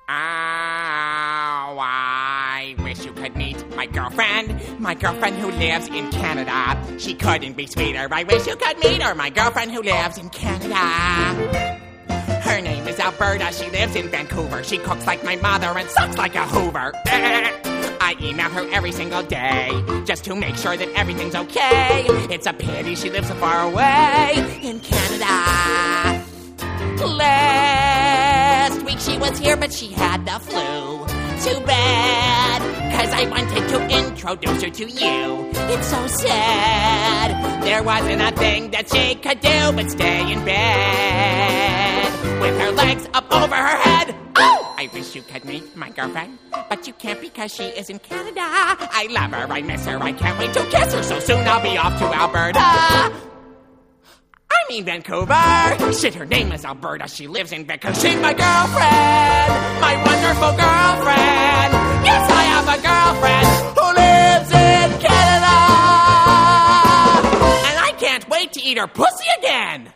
I wish you could meet my girlfriend who lives in Canada. She couldn't be sweeter. I wish you could meet her, my girlfriend who lives in Canada. Her name is Alberta, she lives in Vancouver. She cooks like my mother and sucks like a Hoover. I email her every single day, just to make sure that everything's okay. It's a pity she lives so far away in Canada. Last week she was here, but she had the flu. Too bad, 'cause I wanted to introduce her to you. It's so sad, there wasn't a thing that she could do but stay in bed with her legs up over her head. Oh! I wish you could meet my girlfriend, but you can't because she is in Canada. I love her, I miss her, I can't wait to kiss her. So soon I'll be off to Alberta. I mean Vancouver. Shit, her name is Alberta. She lives in Vancouver. She's my girlfriend, my wonderful girlfriend. Yes, I have a girlfriend who lives in Canada. And I can't wait to eat her pussy again.